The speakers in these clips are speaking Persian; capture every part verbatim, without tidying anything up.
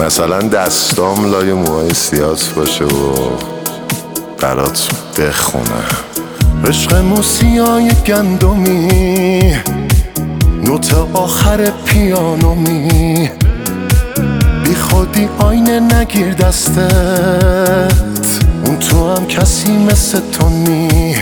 مثلا دستام لای موهای سیات باشه و برات بخونه. عشق موسیای گندمی، نوت آخر پیانومی، بی خودی آینه نگیر دستت، اون تو هم کسی مثل تو نی.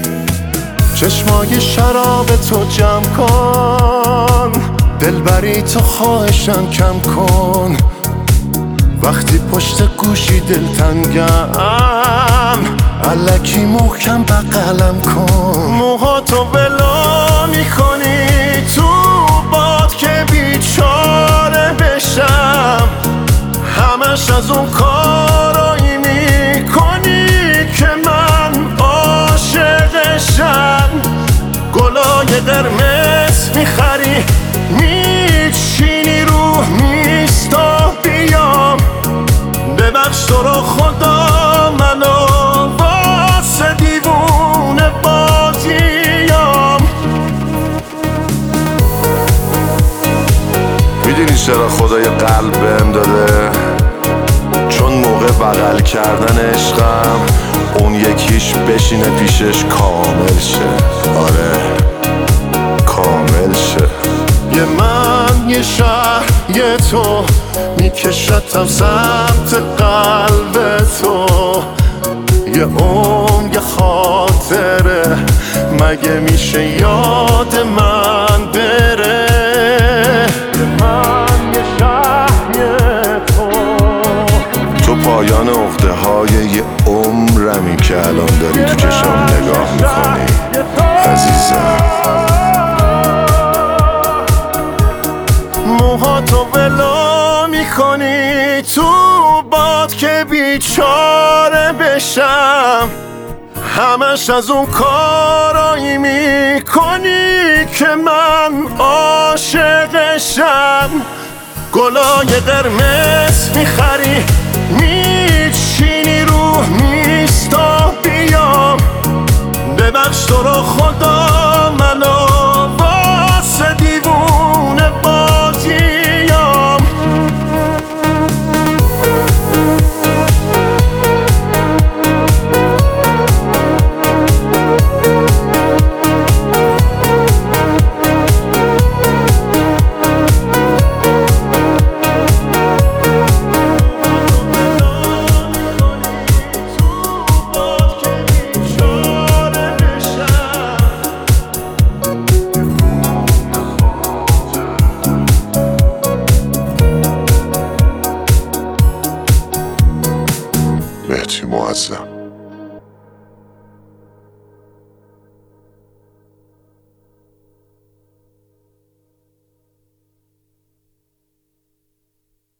چشمای شراب تو جمع کن، دلبری تو خواهشم کم کن. وقتی پشت گوشی دلتنگم، الکی محکم بغلم کن. موهاتو ولو میکنی تو باد که بیچاره بشم، همش از اون کارایی میکنی که من عاشقشم. گلای قرمز میخری میچینی رو میستا بیام، ببخش تو رو خدا منو واسه دیوونه بازیام. میدونی چرا خدا یه قلب بهم داده؟ چون موقع بغل کردن عشقم اون یکیش بشینه پیشش کامل شه. آره کامل شه. یه من یه شهر یه تو میکشتم سمت قلب تو، یه عمر یه خاطره مگه میشه یاد من بره؟ یه من یه شهر یه تو، تو پایان عقده های یه عمرمی که الان داری تو چشام نگاه میکنی عزیزم. موهاتو ولو میکنی تو باد که بیچاره بشم، همش از اون کارایی میکنی که من عاشقشم. گلای قرمز میخری میچینی رو میستا بیام، ببخش تو رو خدا منو واسه دیوونه بازیام. مهدی معظم.